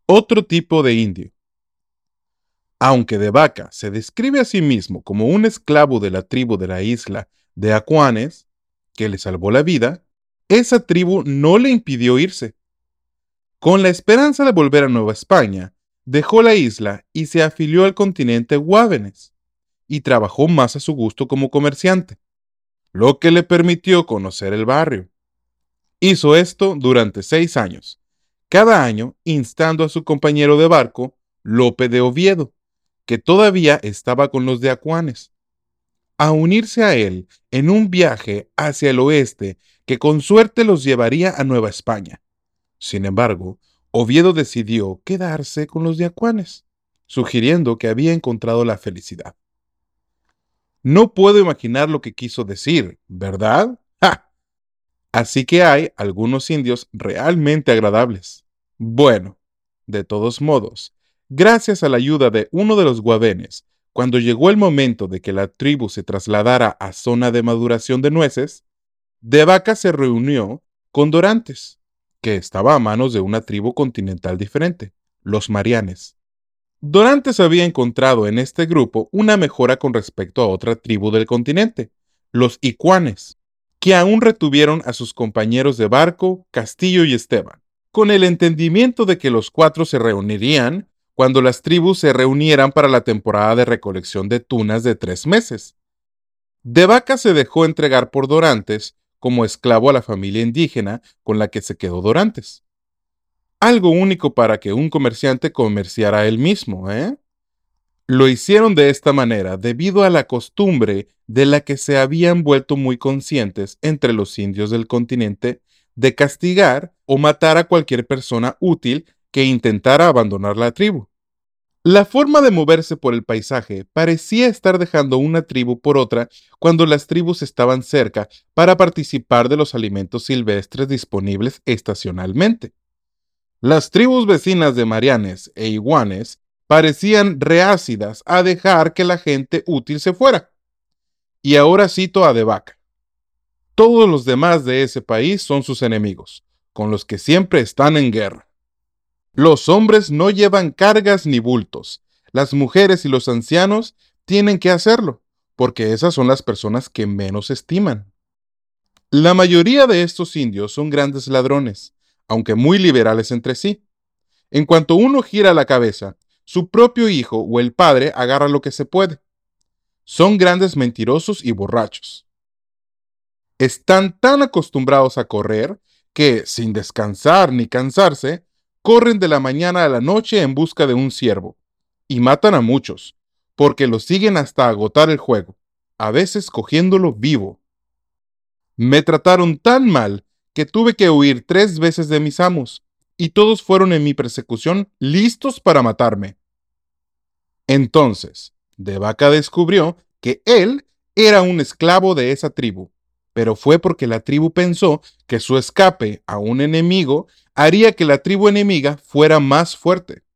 Otro tipo de indio. Aunque De Vaca se describe a sí mismo como un esclavo de la tribu de la isla de Acuanes, que le salvó la vida, esa tribu no le impidió irse. Con la esperanza de volver a Nueva España, dejó la isla y se afilió al continente Guávenes, y trabajó más a su gusto como comerciante, lo que le permitió conocer el barrio. Hizo esto durante 6 años, cada año instando a su compañero de barco, Lope de Oviedo, que todavía estaba con los de Acuanes, a unirse a él en un viaje hacia el oeste que con suerte los llevaría a Nueva España. Sin embargo, Oviedo decidió quedarse con los de Acuanes, sugiriendo que había encontrado la felicidad. No puedo imaginar lo que quiso decir, ¿verdad? ¡Ja! Así que hay algunos indios realmente agradables. Bueno, de todos modos, gracias a la ayuda de uno de los guavenes, cuando llegó el momento de que la tribu se trasladara a zona de maduración de nueces, De Vaca se reunió con Dorantes, que estaba a manos de una tribu continental diferente, los Marianes. Dorantes había encontrado en este grupo una mejora con respecto a otra tribu del continente, los Icuanes, que aún retuvieron a sus compañeros de barco, Castillo y Esteban, con el entendimiento de que los cuatro se reunirían cuando las tribus se reunieran para la temporada de recolección de tunas de 3 meses. De Vaca se dejó entregar por Dorantes como esclavo a la familia indígena con la que se quedó Dorantes. Algo único para que un comerciante comerciara él mismo, ¿eh? Lo hicieron de esta manera debido a la costumbre de la que se habían vuelto muy conscientes entre los indios del continente de castigar o matar a cualquier persona útil que intentara abandonar la tribu. La forma de moverse por el paisaje parecía estar dejando una tribu por otra cuando las tribus estaban cerca para participar de los alimentos silvestres disponibles estacionalmente. Las tribus vecinas de Marianes e Iguanes parecían reácidas a dejar que la gente útil se fuera. Y ahora cito a De Vaca. Todos los demás de ese país son sus enemigos, con los que siempre están en guerra. Los hombres no llevan cargas ni bultos. Las mujeres y los ancianos tienen que hacerlo, porque esas son las personas que menos estiman. La mayoría de estos indios son grandes ladrones, aunque muy liberales entre sí. En cuanto uno gira la cabeza, su propio hijo o el padre agarra lo que se puede. Son grandes mentirosos y borrachos. Están tan acostumbrados a correr que, sin descansar ni cansarse, corren de la mañana a la noche en busca de un ciervo, y matan a muchos, porque los siguen hasta agotar el juego, a veces cogiéndolo vivo. Me trataron tan mal que tuve que huir 3 veces de mis amos, y todos fueron en mi persecución listos para matarme. Entonces, De Vaca descubrió que él era un esclavo de esa tribu, pero fue porque la tribu pensó que su escape a un enemigo haría que la tribu enemiga fuera más fuerte.